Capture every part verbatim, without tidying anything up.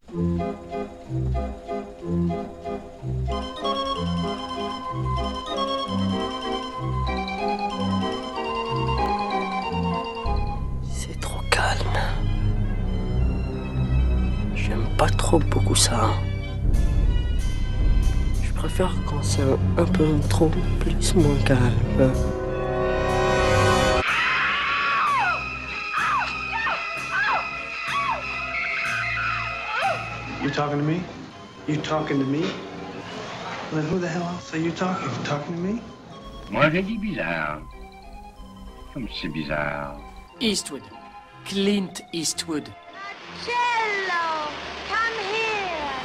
C'est trop calme. J'aime pas trop beaucoup ça. Je préfère quand c'est un peu trop plus moins calme. You talking to me? You talking to me? Then who the hell else are you talking? You talking to me? Moi, j'ai dit bizarre. Comme c'est bizarre. Eastwood. Clint Eastwood. Cello, come here.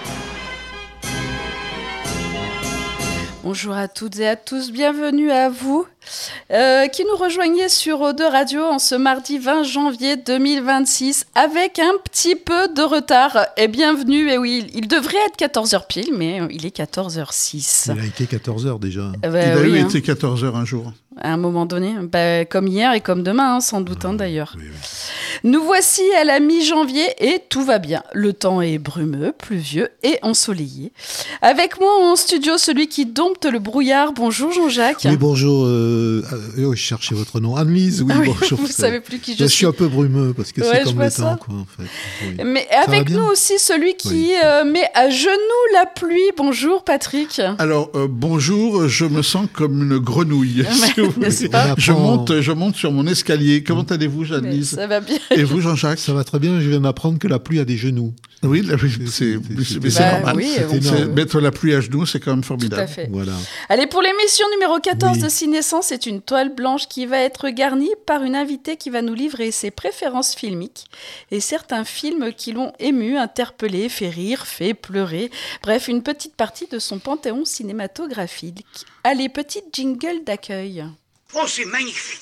Bonjour à toutes et à tous, bienvenue à vous euh, qui nous rejoignez sur O deux Radio en ce mardi vingt janvier deux mille vingt-six avec un petit peu de retard. Et bienvenue, et oui, il devrait être quatorze heures pile, mais il est quatorze heures six. Il a été quatorze heures déjà. Euh, bah, il a oui, eu hein. été quatorze heures un jour. À un moment donné, bah, comme hier et comme demain, hein, sans doute hein, d'ailleurs. Oui, oui. Nous voici à la mi-janvier et tout va bien. Le temps est brumeux, pluvieux et ensoleillé. Avec moi en studio, celui qui dompte le brouillard. Bonjour Jean-Jacques. Oui, bonjour. Euh, euh, je cherchais votre nom. Anne-Lise, oui, Ah oui, bonjour. vous ne savez plus qui je, je suis. suis un peu brumeux parce que Ouais, c'est je comme vois le ça. temps, quoi, en fait. Oui. Mais Ça avec va bien nous aussi celui qui Oui. euh, met à genoux la pluie. Bonjour Patrick. Alors, euh, bonjour, je me sens comme une grenouille. si vous voulez. N'est-ce pas ? je, On apprend- monte, je monte sur mon escalier. Comment allez-vous, Mais Jeanne-Lise ? ça va bien. Et vous, Jean-Jacques ? Ça va très bien, je viens d'apprendre que la pluie a des genoux. Oui, la- oui, c'est, c'est- mais c'est- c'est Bah, normal. oui, C'est on énorme. C'est- peut- mettre la pluie à genoux, c'est quand même Tout formidable. à fait. Voilà. Allez, pour l'émission numéro quatorze Oui. de Ciné-Sens, c'est une toile blanche qui va être garnie par une invitée qui va nous livrer ses préférences filmiques et certains films qui l'ont ému, interpellé, fait rire, fait pleurer. Bref, une petite partie de son panthéon cinématographique. Allez, petite jingle d'accueil. Oh, c'est magnifique.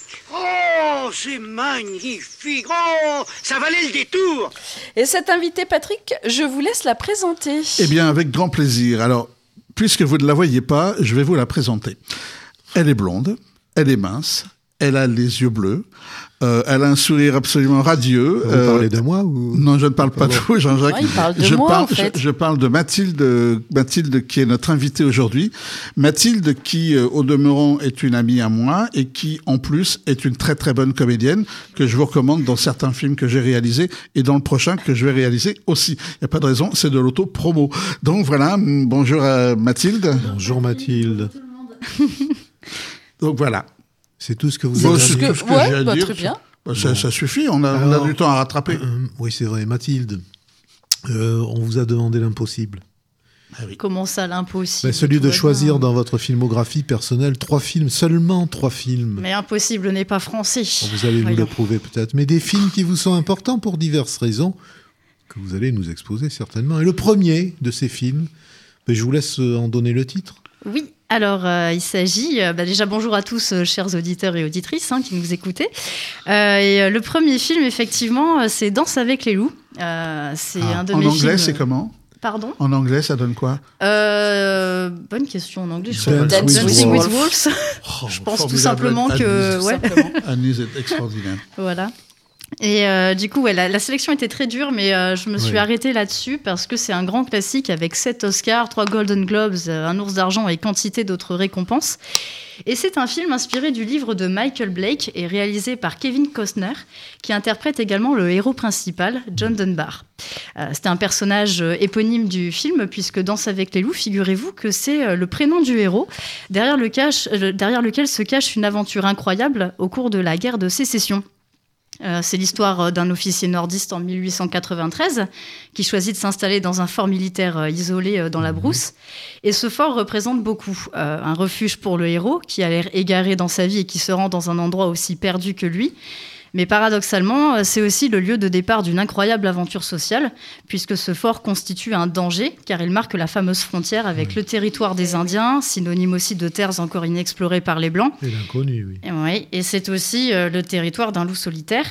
Oh, c'est magnifique. Oh, ça valait le détour. Et cette invitée, Patrick, je vous laisse la présenter. Eh bien, avec grand plaisir. Alors, puisque vous ne la voyez pas, je vais vous la présenter. Elle est blonde, elle est mince, elle a les yeux bleus, euh, elle a un sourire absolument radieux. Vous euh, parlez de moi ou... Non, je ne parle pas de Pardon. vous, Jean-Jacques. Ouais, il parle de je moi, parle, en fait. je, je parle de Mathilde, Mathilde qui est notre invitée aujourd'hui. Mathilde qui, euh, au demeurant, est une amie à moi et qui, en plus, est une très très bonne comédienne que je vous recommande dans certains films que j'ai réalisés et dans le prochain que je vais réaliser aussi. Il n'y a pas de raison, c'est de l'auto-promo. Donc voilà, mm, bonjour à Mathilde. Bonjour Mathilde. Donc voilà. C'est tout ce que vous Bon, avez c'est à dire tout ce que Ouais, j'ai à bah, dire. très bien. Bah, ça, Bon. ça suffit, on a, on Alors, a du temps à rattraper. Euh, oui, c'est vrai. Mathilde, euh, on vous a demandé l'impossible. Comment ça, l'impossible? Ben, celui Tout de va choisir bien. dans votre filmographie personnelle trois films, seulement trois films. Mais impossible n'est pas français. Vous allez nous Voyons. le prouver peut-être. Mais des films qui vous sont importants pour diverses raisons, que vous allez nous exposer certainement. Et le premier de ces films, ben, je vous laisse euh, en donner le titre. Oui, alors euh, il s'agit... euh, bah, déjà, bonjour à tous, euh, chers auditeurs et auditrices hein, qui nous écoutez. Euh, et euh, le premier film, effectivement, euh, c'est Danse avec les loups. Euh, c'est Ah, un de en mes anglais, films... c'est comment ? Pardon En anglais, ça donne quoi ? euh, Bonne question en anglais. Je Dance crois. with Dancing Wolves. with Wolves. Oh, Je pense tout formidable, simplement que... Annelise. Ouais. Annelise est extraordinaire. Voilà. Et euh, du coup, ouais, la, la sélection était très dure, mais euh, je me suis Oui. arrêtée là-dessus parce que c'est un grand classique avec sept Oscars, trois Golden Globes, euh, un ours d'argent et quantité d'autres récompenses. Et c'est un film inspiré du livre de Michael Blake et réalisé par Kevin Costner, qui interprète également le héros principal, John Dunbar. Euh, c'était un personnage euh, éponyme du film, puisque Danse avec les loups, figurez-vous que c'est euh, le prénom du héros, derrière, le cache, euh, derrière lequel se cache une aventure incroyable au cours de la guerre de sécession. Euh, c'est l'histoire d'un officier nordiste en mille huit cent quatre-vingt-treize qui choisit de s'installer dans un fort militaire euh, isolé euh, dans la brousse. Et ce fort représente beaucoup. Euh, un refuge pour le héros qui a l'air égaré dans sa vie et qui se rend dans un endroit aussi perdu que lui. Mais paradoxalement, euh, c'est aussi le lieu de départ d'une incroyable aventure sociale, puisque ce fort constitue un danger, car il marque la fameuse frontière avec le territoire des Indiens, synonyme aussi de terres encore inexplorées par les Blancs. Et l'inconnu, oui. Et, ouais, et c'est aussi euh, le territoire d'un loup solitaire.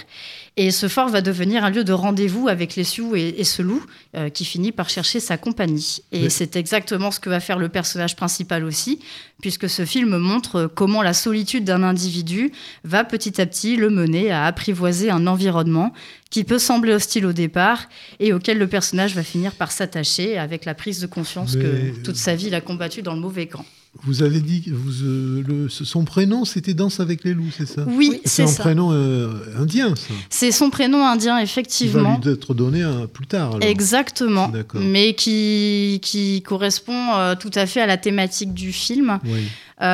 Et ce fort va devenir un lieu de rendez-vous avec les Sioux et, et ce loup euh, qui finit par chercher sa compagnie. Et oui. c'est exactement ce que va faire le personnage principal aussi, puisque ce film montre comment la solitude d'un individu va petit à petit le mener à apprivoiser un environnement qui peut sembler hostile au départ et auquel le personnage va finir par s'attacher avec la prise de conscience Mais... que toute sa vie il a combattu dans le mauvais camp. Vous avez dit que vous, euh, le, son prénom, c'était Danse avec les loups, c'est ça ? Oui, c'est, c'est ça. C'est un prénom euh, indien, ça. C'est son prénom indien, effectivement. Il va lui être donné un, plus tard, alors. Exactement, D'accord. mais qui, qui correspond euh, tout à fait à la thématique du film. Oui.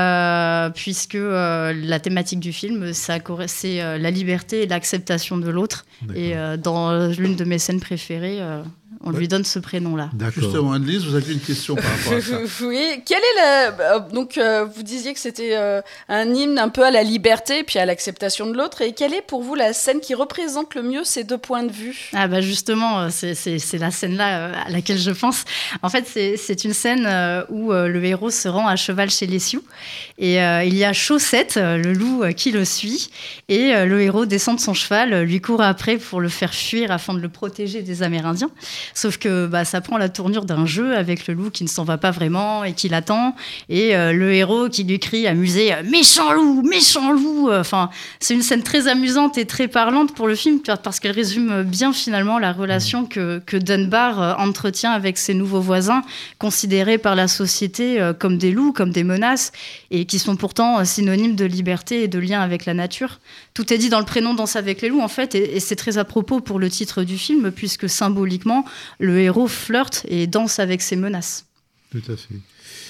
Euh, puisque euh, la thématique du film, ça, c'est euh, la liberté et l'acceptation de l'autre. D'accord. Et euh, dans l'une de mes scènes préférées, euh, on ouais. lui donne ce prénom-là. D'accord. Justement, Anne-Lise, vous avez une question par rapport à ça. Oui, quelle est la... Donc, euh, vous disiez que c'était euh, un hymne un peu à la liberté puis à l'acceptation de l'autre. Et quelle est pour vous la scène qui représente le mieux ces deux points de vue ? Ah bah justement, c'est, c'est, c'est la scène-là à laquelle je pense. En fait, c'est, c'est une scène où euh, le héros se rend à cheval chez les Sioux. Et euh, il y a Chaussette, le loup, euh, qui le suit. Et euh, le héros descend de son cheval, euh, lui court après pour le faire fuir afin de le protéger des Amérindiens. Sauf que bah, ça prend la tournure d'un jeu avec le loup qui ne s'en va pas vraiment et qui l'attend. Et euh, le héros qui lui crie amusé « Méchant loup, méchant loup !» Enfin, c'est une scène très amusante et très parlante pour le film parce qu'elle résume bien finalement la relation que, que Dunbar euh, entretient avec ses nouveaux voisins, considérés par la société euh, comme des loups, comme des menaces, et qui sont pourtant synonymes de liberté et de lien avec la nature. Tout est dit dans le prénom Danse avec les loups, en fait, et, et c'est très à propos pour le titre du film, puisque symboliquement, le héros flirte et danse avec ses menaces. Tout à fait.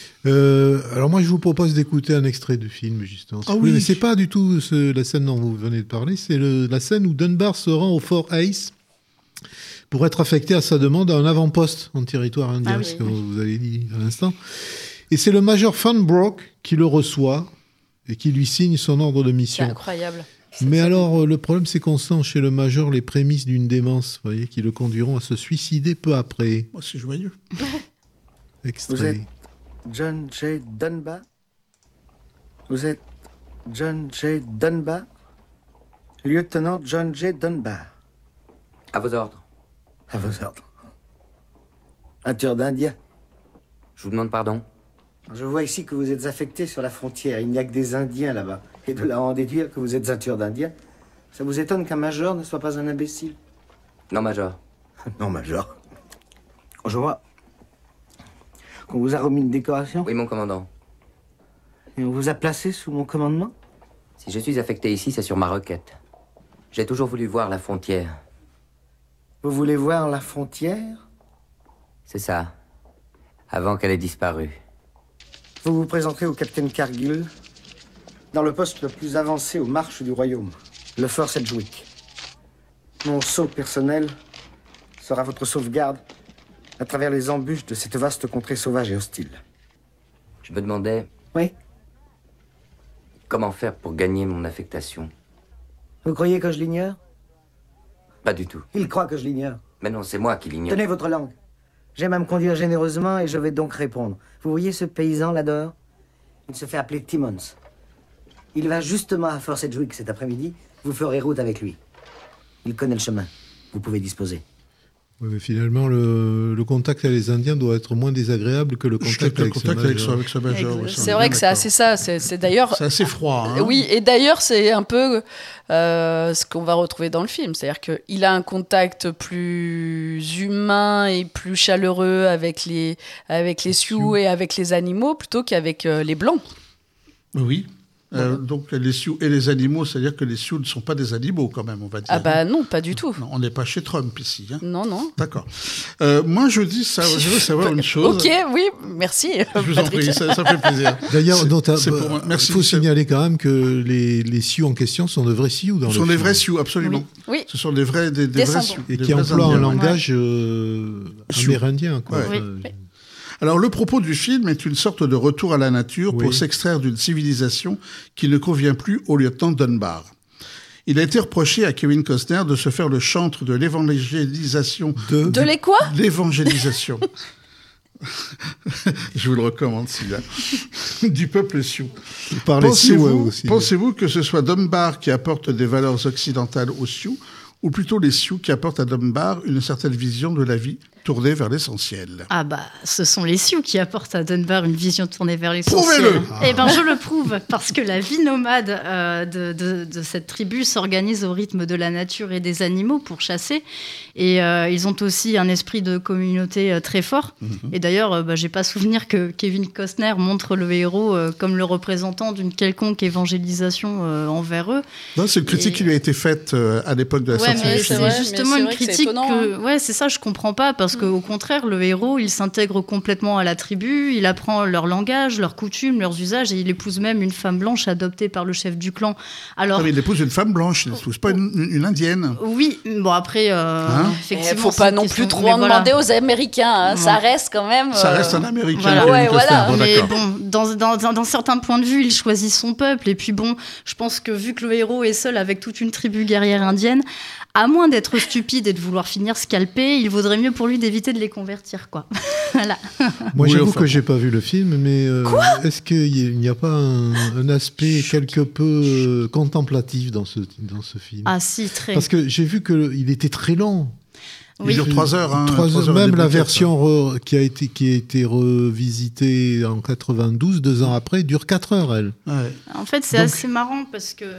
Euh, alors moi, je vous propose d'écouter un extrait du film, justement. Ah oui. Mais c'est pas du tout ce, la scène dont vous venez de parler, c'est le, la scène où Dunbar se rend au Fort Ace pour être affecté à sa demande à un avant-poste en territoire indien, ah oui. ce que vous avez dit à l'instant. Et c'est le major Fanbrook qui le reçoit et qui lui signe son ordre de mission. C'est incroyable. C'est Mais alors, le problème, c'est qu'on sent chez le major les prémices d'une démence, vous voyez, qui le conduiront à se suicider peu après. Oh, c'est joyeux. Extrait. Vous êtes John J. Dunbar ? Vous êtes John J. Dunbar ? Lieutenant John J. Dunbar. À vos ordres. À vos ordres. Un tueur d'Indien. Je vous demande pardon. Je vois ici que vous êtes affecté sur la frontière. Il n'y a que des Indiens là-bas. Et de là en déduire que vous êtes un tueur d'Indiens, ça vous étonne qu'un major ne soit pas un imbécile ? Non, major. Non, major. Je vois qu'on vous a remis une décoration. Oui, mon commandant. Et on vous a placé sous mon commandement ? Si je suis affecté ici, c'est sur ma requête. J'ai toujours voulu voir la frontière. Vous voulez voir la frontière ? C'est ça. Avant qu'elle ait disparu. Vous vous présenterez au capitaine Cargill dans le poste le plus avancé aux marches du royaume, le Fort Sedgwick. Mon sceau personnel sera votre sauvegarde à travers les embûches de cette vaste contrée sauvage et hostile. Je me demandais... Oui ? Comment faire pour gagner mon affectation ? Vous croyez que je l'ignore ? Pas du tout. Il croit que je l'ignore. Mais non, c'est moi qui l'ignore. Tenez votre langue. J'aime à me conduire généreusement et je vais donc répondre. Vous voyez ce paysan là dehors ? Il se fait appeler Timmons. Il va justement à Fort Sedgwick cet après-midi. Vous ferez route avec lui. Il connaît le chemin. Vous pouvez disposer. Oui, mais finalement, le, le contact avec les Indiens doit être moins désagréable que le contact, avec, contact ce avec, ce, avec ce major. Oui, c'est vrai que c'est assez ça. C'est, c'est d'ailleurs. C'est assez froid. Hein. Oui, et d'ailleurs, c'est un peu euh, ce qu'on va retrouver dans le film. C'est-à-dire qu'il a un contact plus humain et plus chaleureux avec les, avec les Sioux et avec les animaux plutôt qu'avec euh, les Blancs. Oui. Euh, donc les Sioux et les animaux, c'est-à-dire que les Sioux ne sont pas des animaux quand même, on va dire. Ah bah non, pas du tout. Non, on n'est pas chez Trump ici. Hein. Non, non. D'accord. Euh, moi je dis ça, je veux savoir une chose. Ok, oui, merci. Je vous Patrick. en prie, ça, ça fait plaisir. D'ailleurs, il faut c'est... signaler quand même que les, les Sioux en question sont de vrais Sioux dans Ce le sont des film. vrais Sioux, absolument. Oui. Ce sont des vrais, des, des vrais Sioux. Et des qui vrais emploient Indiens. un langage euh, amérindien, quoi. Ouais. Euh, Oui. Alors, le propos du film est une sorte de retour à la nature oui. pour s'extraire d'une civilisation qui ne convient plus au lieutenant Dunbar. Il a été reproché à Kevin Costner de se faire le chantre de l'évangélisation. De, de les quoi ? L'évangélisation. Je vous le recommande, celui-là. Du peuple sioux. Pensez-vous, aussi, pensez-vous que ce soit Dunbar qui apporte des valeurs occidentales aux Sioux ou plutôt les Sioux qui apportent à Dunbar une certaine vision de la vie tournée vers l'essentiel? Ah bah, ce sont les Sioux qui apportent à Dunbar une vision tournée vers l'essentiel. Prouvez-le. Eh ben, je le prouve, parce que la vie nomade euh, de, de, de cette tribu s'organise au rythme de la nature et des animaux pour chasser. Et euh, ils ont aussi un esprit de communauté euh, très fort. Mm-hmm. Et d'ailleurs, euh, bah, j'ai pas souvenir que Kevin Costner montre le héros euh, comme le représentant d'une quelconque évangélisation euh, envers eux. Non, c'est une critique et... qui lui a été faite euh, à l'époque de la ouais, sortie mais du film. C'est justement mais c'est une vrai que critique étonnant, que... hein. Ouais, c'est ça, je comprends pas, parce mm. qu'au contraire, le héros, il s'intègre complètement à la tribu, il apprend leur langage, leurs coutumes, leurs usages, et il épouse même une femme blanche adoptée par le chef du clan. Alors... Non, mais il épouse une femme blanche, il n'épouse pas une, une, une indienne. Oui, bon après, euh, hein effectivement... Il ne faut pas non plus trop en voilà. demander aux Américains, hein. Ouais. Ça reste quand même... Ça reste un Américain. Voilà. Ouais, voilà. Bon, mais bon, dans, dans, dans, dans certains points de vue, il choisit son peuple, et puis bon, je pense que vu que le héros est seul avec toute une tribu guerrière indienne, à moins d'être stupide et de vouloir finir scalpé, il vaudrait mieux pour lui d'éviter de les convertir, quoi. Voilà. Moi, oui, j'avoue enfin, que j'ai pas vu le film, mais euh, est-ce qu'il n'y a pas un, un aspect quelque peu euh, contemplatif dans ce, dans ce film? Ah si, très. Parce que j'ai vu qu'il était très long. Il oui. dure trois heures. Hein, trois trois heures, heures même la quatre, version re, qui, a été, qui a été revisitée en quatre-vingt-douze, deux ans après, dure quatre heures, elle. Ouais. En fait, c'est Donc... assez marrant parce que...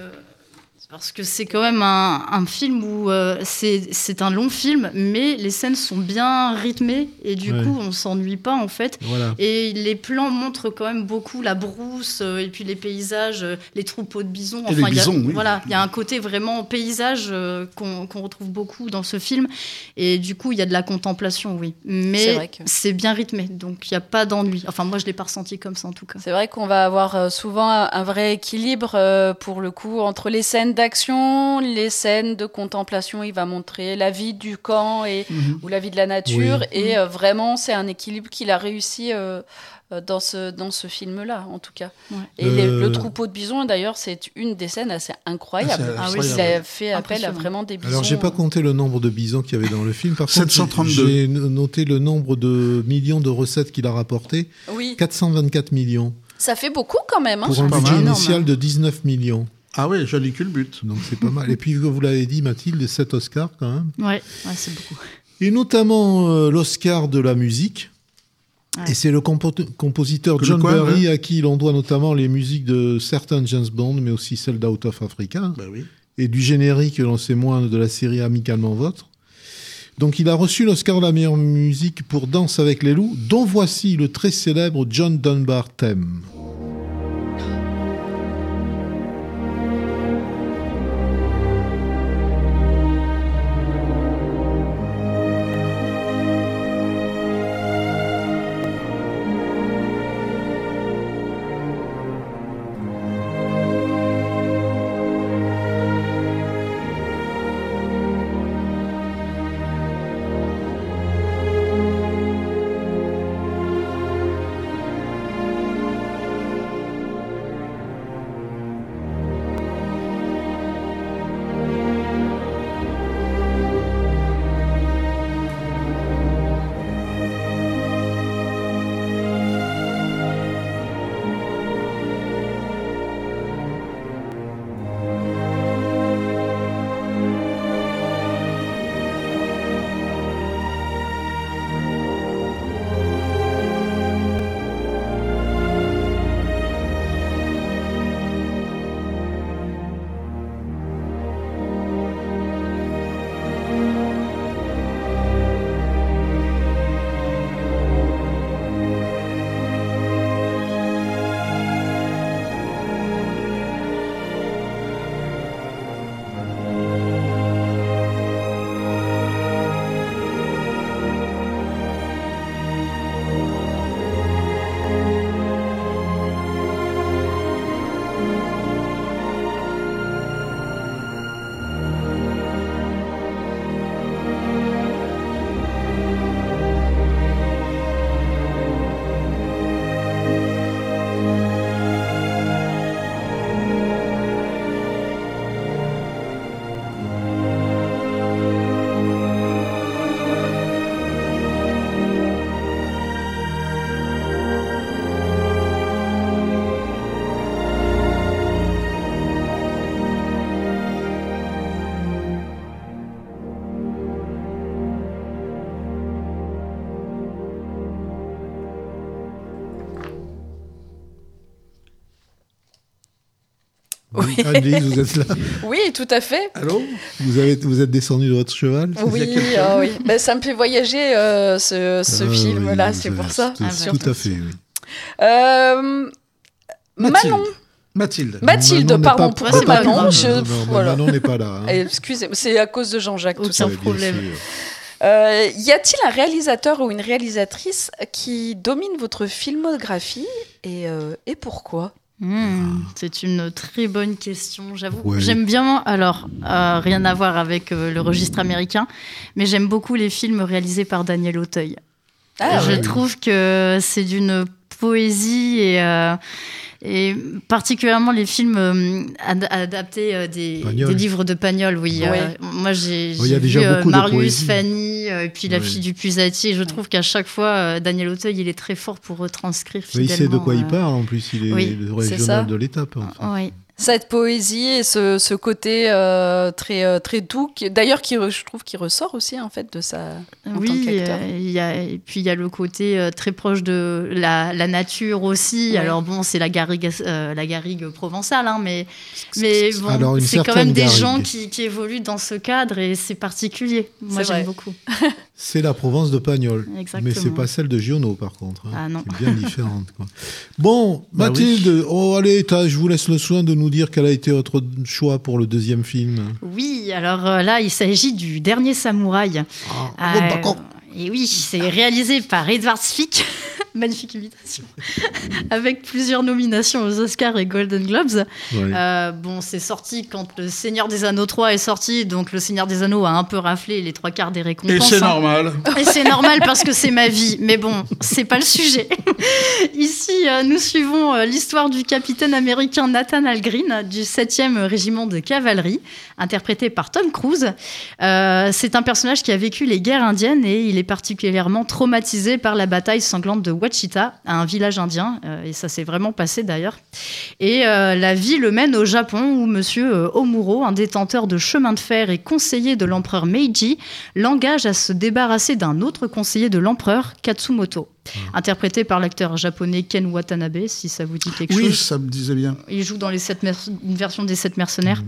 Parce que c'est quand même un, un film où euh, c'est, c'est un long film, mais les scènes sont bien rythmées et du ouais. coup, on ne s'ennuie pas en fait. Voilà. Et les plans montrent quand même beaucoup la brousse euh, et puis les paysages, euh, les troupeaux de bisons. Enfin, et les bisons, y a, oui. Voilà, il y a un côté vraiment paysage euh, qu'on, qu'on retrouve beaucoup dans ce film. Et du coup, il y a de la contemplation, oui. Mais c'est, vrai que... c'est bien rythmé, donc il n'y a pas d'ennui. Enfin, moi, je ne l'ai pas ressenti comme ça en tout cas. C'est vrai qu'on va avoir euh, souvent un, un vrai équilibre euh, pour le coup entre les scènes d'action, les scènes de contemplation. Il va montrer la vie du camp et, mmh. ou la vie de la nature. Oui. Et euh, vraiment, c'est un équilibre qu'il a réussi euh, dans, ce, dans ce film-là, en tout cas. Ouais. Et euh... les, le troupeau de bisons, d'ailleurs, c'est une des scènes assez incroyables. Ah, c'est incroyable. Il a fait appel à vraiment des bisons. Alors, je n'ai pas compté le nombre de bisons qu'il y avait dans le film. Par sept cent trente-deux. Contre, j'ai noté le nombre de millions de recettes qu'il a rapporté. Oui. quatre cent vingt-quatre millions. Ça fait beaucoup quand même. Hein, pour un budget initial de dix-neuf millions. Ah oui, joli culbute. Donc c'est pas mal. Et puis, vous l'avez dit, Mathilde, sept Oscars quand même. Ouais, ouais, c'est beaucoup. Et notamment euh, l'Oscar de la musique. Ouais. Et c'est le compo- compositeur John quoi, Barry ouais. à qui l'on doit notamment les musiques de certains James Bond, mais aussi celles d'Out of Africa. Ben oui. Et du générique, l'on sait moins, de la série Amicalement Vôtre. Donc il a reçu l'Oscar de la meilleure musique pour Danse avec les loups, dont voici le très célèbre John Dunbar thème. Anne-Lise, vous êtes là? Oui, tout à fait. Allô? Vous, avez, vous êtes descendu de votre cheval? Oui, oh oui. Ben, ça me fait voyager euh, ce, ce ah, film-là, oui, c'est vous pour avez, ça. Tout, Ah, tout à fait, oui. Euh, Mathilde. Manon. Mathilde. Mathilde, Manon pardon, pas, pourquoi pas, c'est pas Manon? tout, Je... non, non, voilà. Manon n'est pas là. Hein. Excusez-moi, c'est à cause de Jean-Jacques, tout ça. Aucun problème. Euh, y a-t-il un réalisateur ou une réalisatrice qui domine votre filmographie et, euh, et pourquoi? Mmh, c'est une très bonne question, j'avoue. Ouais. J'aime bien, alors, euh, rien à voir avec euh, le registre américain, mais j'aime beaucoup les films réalisés par Daniel Auteuil. Ah, Je oui. trouve que c'est d'une poésie et, euh, et particulièrement les films euh, ad- adaptés euh, des, des livres de Pagnol. Oui, Ouais. euh, moi j'ai, Oh, y a j'ai déjà vu euh, beaucoup de Marius, poésie. Fanny euh, et puis La Ouais. fille du Pusatier. Je trouve qu'à chaque fois, euh, Daniel Auteuil, il est très fort pour retranscrire Mais fidèlement. il sait de quoi il euh, parle, en plus, il est oui, le c'est régional ça. de l'étape. Enfin. Oui. Cette poésie et ce, ce côté euh, très, euh, très doux, qui, d'ailleurs, qui, re- je trouve qu'il ressort aussi en fait de sa en tant Oui, qu'acteur. euh, il y a, et puis il y a le côté euh, très proche de la, la nature aussi. Ouais. Alors bon, c'est la garrigue, euh, la garrigue provençale, hein, mais, mais bon, Alors, une c'est quand certaine même des garrigue. gens qui, qui évoluent dans ce cadre et c'est particulier. Moi, C'est j'aime vrai. beaucoup. C'est la Provence de Pagnol. Exactement. Mais c'est pas celle de Giono, par contre. hein. Ah non. C'est bien différente. Quoi. Bon, Bah Mathilde, oh, allez, t'as- je vous laisse le soin de nous dire quel a été votre choix pour le deuxième film. Oui, alors euh, là, il s'agit du Dernier Samouraï. Ah, bon, d'accord. Et oui, c'est réalisé par Edward Zwick. Magnifique imitation. Avec plusieurs nominations aux Oscars et Golden Globes. Ouais. Euh, bon, c'est sorti quand Le Seigneur des Anneaux trois est sorti, donc Le Seigneur des Anneaux a un peu raflé les trois quarts des récompenses. Et c'est hein. normal. Et c'est normal parce que c'est ma vie, mais bon, c'est pas le sujet. Ici, euh, nous suivons euh, l'histoire du capitaine américain Nathan Algren du septième régiment de cavalerie, interprété par Tom Cruise. Euh, c'est un personnage qui a vécu les guerres indiennes et il est particulièrement traumatisé par la bataille sanglante de Wachita, un village indien, euh, et ça s'est vraiment passé d'ailleurs. Et euh, la vie le mène au Japon où Monsieur euh, Omuro, un détenteur de chemin de fer et conseiller de l'empereur Meiji, l'engage à se débarrasser d'un autre conseiller de l'empereur, Katsumoto, interprété par l'acteur japonais Ken Watanabe, si ça vous dit quelque Oui, chose. ça me disait bien. Il joue dans les sept mer- une version des Sept Mercenaires.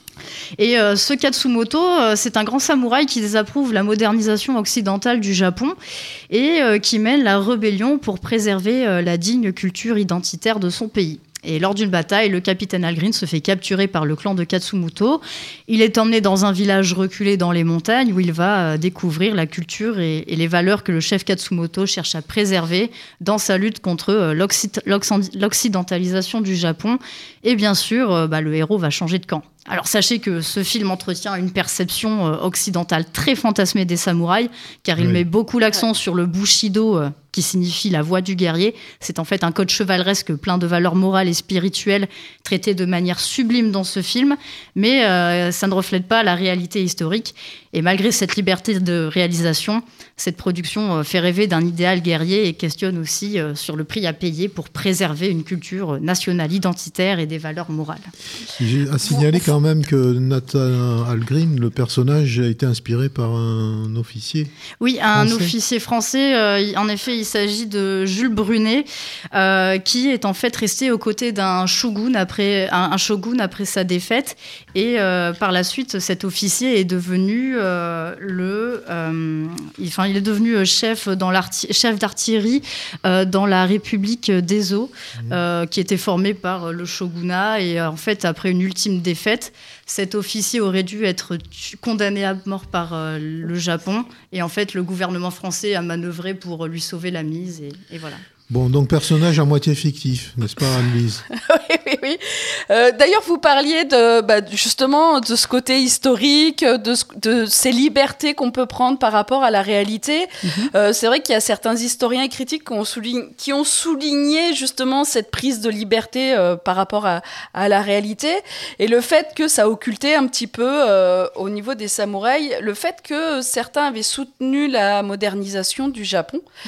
Et euh, ce Katsumoto, euh, c'est un grand samouraï qui désapprouve la modernisation occidentale du Japon et euh, qui mène la rébellion pour préserver euh, la digne culture identitaire de son pays. Et lors d'une bataille, le capitaine Algren se fait capturer par le clan de Katsumoto. Il est emmené dans un village reculé dans les montagnes où il va euh, découvrir la culture et, et les valeurs que le chef Katsumoto cherche à préserver dans sa lutte contre euh, l'occi- l'occ- l'occidentalisation du Japon. Et bien sûr, euh, bah, le héros va changer de camp. Alors sachez que ce film entretient une perception euh, occidentale très fantasmée des samouraïs, car il Oui. met beaucoup l'accent sur le bushido, euh, qui signifie la voie du guerrier. C'est en fait un code chevaleresque plein de valeurs morales et spirituelles, traité de manière sublime dans ce film, mais euh, ça ne reflète pas la réalité historique. Et malgré cette liberté de réalisation, cette production euh, fait rêver d'un idéal guerrier et questionne aussi euh, sur le prix à payer pour préserver une culture nationale identitaire et des valeurs morales. J'ai à signaler quand même que Nathan Algren, le personnage, a été inspiré par un officier. Oui, un Français. officier français. euh, il- en effet, il s'agit de Jules Brunet, euh, qui est en fait resté aux côtés d'un shogun après, un, un shogun après sa défaite. Et euh, par la suite, cet officier est devenu euh, le, euh, il, enfin, il est devenu chef dans l'arti- chef d'artillerie euh, dans la République d'Ezo, euh, qui était formé par le shogunat. Et euh, en fait, après une ultime défaite, cet officier aurait dû être tu- condamné à mort par euh, le Japon. Et en fait, le gouvernement français a manœuvré pour lui sauver la mise. Et, et voilà. Bon, donc personnage à moitié fictif, n'est-ce pas, Anne-Lise? Oui, oui, oui. Euh, d'ailleurs, vous parliez de, bah, justement de ce côté historique, de, ce- de ces libertés qu'on peut prendre par rapport à la réalité. Mm-hmm. Euh, c'est vrai qu'il y a certains historiens et critiques qui ont souligné, qui ont souligné justement cette prise de liberté euh, par rapport à, à la réalité et le fait que ça occultait un petit peu euh, au niveau des samouraïs, le fait que certains avaient soutenu la modernisation du Japon. Mmh.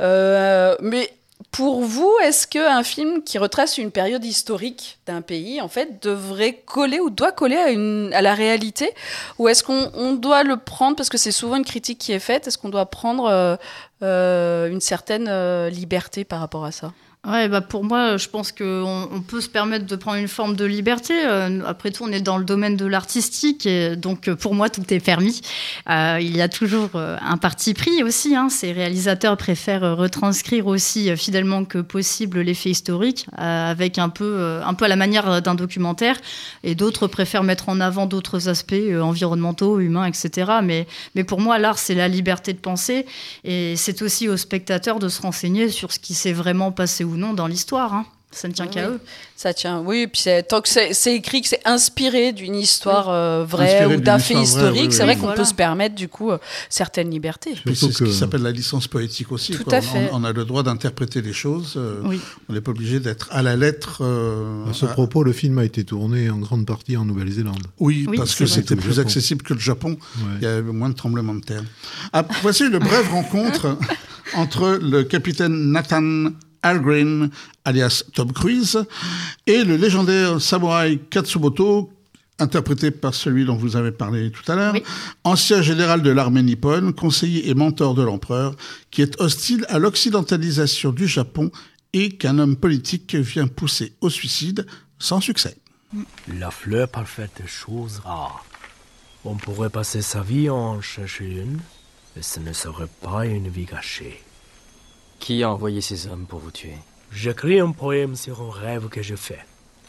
Euh, mais pour vous, est-ce qu'un film qui retrace une période historique d'un pays, en fait, devrait coller ou doit coller à, une, à la réalité? Ou est-ce qu'on on doit le prendre, parce que c'est souvent une critique qui est faite, est-ce qu'on doit prendre euh, euh, une certaine euh, liberté par rapport à ça? Ouais, bah pour moi, je pense qu'on on peut se permettre de prendre une forme de liberté. Euh, après tout, on est dans le domaine de l'artistique, et donc pour moi, tout est permis. Euh, il y a toujours euh, un parti pris aussi. Hein. Ces réalisateurs préfèrent retranscrire aussi euh, fidèlement que possible l'effet historique, euh, avec un peu, euh, un peu à la manière d'un documentaire, et d'autres préfèrent mettre en avant d'autres aspects euh, environnementaux, humains, et cetera. Mais, mais pour moi, l'art, c'est la liberté de penser, et c'est aussi aux spectateurs de se renseigner sur ce qui s'est vraiment passé ou non dans l'histoire, hein. Ça ne tient oui, qu'à eux. Ça tient, oui. Puis c'est, tant que c'est, c'est écrit que c'est inspiré d'une histoire euh, vraie inspiré ou d'un fait historique, vrai, oui, c'est oui, vrai oui. qu'on voilà. peut se permettre du coup euh, certaines libertés. C'est ce que... qui s'appelle la licence poétique aussi. Tout quoi. à fait. On, on a le droit d'interpréter les choses. Euh, oui. On n'est pas obligé d'être à la lettre. Euh, à ce à... propos, le film a été tourné en grande partie en Nouvelle-Zélande. Oui, oui parce que vrai. c'était plus accessible que le Japon. Ouais. Il y avait moins de tremblements de terre. Ah, voici une brève rencontre entre le capitaine Nathan Algren, alias Tom Cruise, et le légendaire samouraï Katsumoto, interprété par celui dont vous avez parlé tout à l'heure, oui. ancien général de l'armée nippone, conseiller et mentor de l'empereur, qui est hostile à l'occidentalisation du Japon et qu'un homme politique vient pousser au suicide sans succès. La fleur parfaite est chose rare. On pourrait passer sa vie à en chercher une, mais ce ne serait pas une vie gâchée. Qui a envoyé ces hommes pour vous tuer? J'écris un poème sur un rêve que je fais.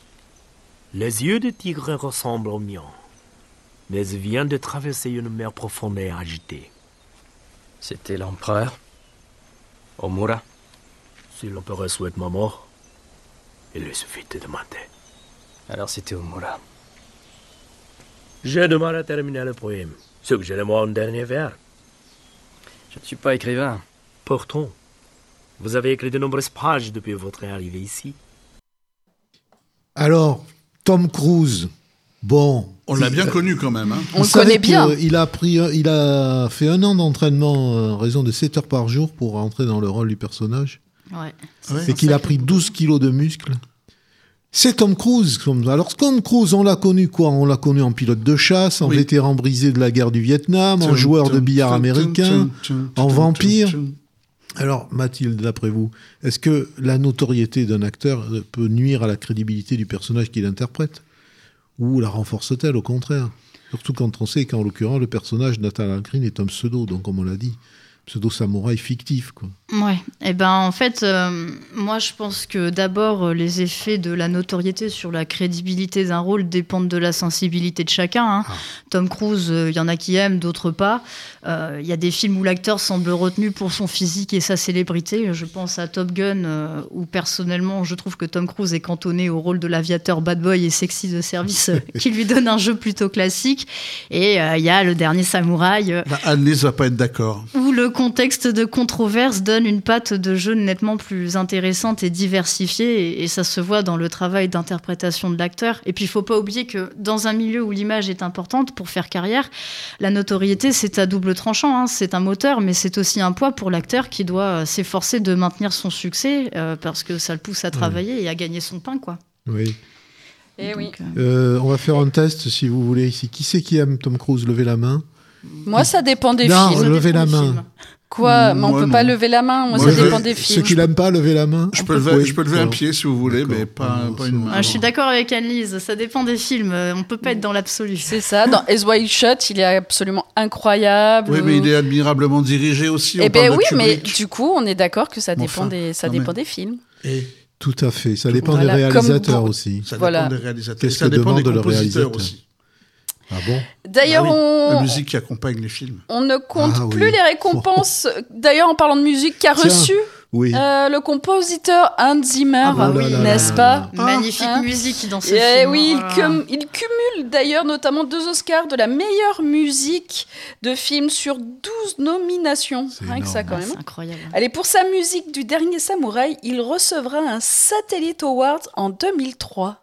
Les yeux du tigre ressemblent aux miens, mais il vient de traverser une mer profonde et agitée. C'était l'empereur Omura? Si l'empereur souhaite ma mort, il lui suffit de demander. Alors c'était Omura. J'ai du mal à terminer le poème. Suggérez-moi un dernier vers. Je ne suis pas écrivain. Pourtant, vous avez écrit de nombreuses pages depuis votre arrivée ici. Alors, Tom Cruise, bon... On l'a bien connu quand même. Hein. On le connaît bien. Il a, pris, il a fait un an d'entraînement, en raison de sept heures par jour, pour entrer dans le rôle du personnage. Ouais. Et qu'il a pris douze kilos de muscles. C'est Tom Cruise. Alors, Tom Cruise, on l'a connu quoi? On l'a connu en pilote de chasse, en oui. vétéran brisé de la guerre du Vietnam, en joueur de billard américain, en vampire... Alors, Mathilde, d'après vous, est-ce que la notoriété d'un acteur peut nuire à la crédibilité du personnage qu'il interprète? Ou la renforce-t-elle, au contraire? Surtout quand on sait qu'en l'occurrence, le personnage Nathan Algren est un pseudo, donc comme on l'a dit, pseudo-samouraï fictif, quoi. Ouais, et eh ben en fait, euh, moi je pense que d'abord euh, les effets de la notoriété sur la crédibilité d'un rôle dépendent de la sensibilité de chacun. Hein. Ah. Tom Cruise, il euh, y en a qui aiment, d'autres pas. Il euh, y a des films où l'acteur semble retenu pour son physique et sa célébrité. Je pense à Top Gun, euh, où personnellement je trouve que Tom Cruise est cantonné au rôle de l'aviateur bad boy et sexy de service, euh, qui lui donne un jeu plutôt classique. Et il euh, y a Le Dernier Samouraï. Euh, bah, Anne-Lise va pas être d'accord. Où le contexte de controverse donne une patte de jeu nettement plus intéressante et diversifiée, et, et ça se voit dans le travail d'interprétation de l'acteur. Et puis il faut pas oublier que dans un milieu où l'image est importante pour faire carrière, la notoriété c'est à double tranchant, hein. C'est un moteur, mais c'est aussi un poids pour l'acteur qui doit s'efforcer de maintenir son succès, euh, parce que ça le pousse à travailler oui. et à gagner son pain, quoi. Oui. Et Donc, oui. Euh, on va faire un test si vous voulez ici. Qui c'est qui aime Tom Cruise? Levez la main. Moi, ça dépend des non, films. Non, levez la main. Films. Quoi? Mais on peut non. pas lever la main. Moi, Moi ça je... dépend des films. Ceux qui l'aiment pas, levez la main. Je peux lever, oui. je peux lever un pied si vous voulez, D'accord. mais pas, pas une main. Ah, je suis d'accord avec Anne-Lise. Ça dépend des films. On peut pas être dans l'absolu. C'est ça. Dans Eyes Wide Shut, il est absolument incroyable. Oui, mais il est admirablement dirigé aussi. Eh ben oui, mais du coup, on est d'accord que ça dépend enfin, des, ça dépend mais... des films. Et tout à fait. Ça dépend voilà, des réalisateurs comme... aussi. Ça voilà. dépend des réalisateurs. Qu'est-ce ça que dépend demande des le réalisateur aussi. Ah bon? D'ailleurs, ah oui, on... la musique qui accompagne les films. On ne compte ah, plus oui. les récompenses. D'ailleurs, en parlant de musique, qu'a Tiens, reçu oui. euh, le compositeur Hans Zimmer, ah, bah, oui, là, là, n'est-ce là, pas? là. Ah, Magnifique hein musique dans ce Et film. Oui, oh il, cum- il cumule d'ailleurs notamment deux Oscars de la meilleure musique de film sur douze nominations. C'est Rien que ça, quand ah, même. C'est incroyable. Allez, pour sa musique du Dernier Samouraï, il recevra un Satellite Award en deux mille trois.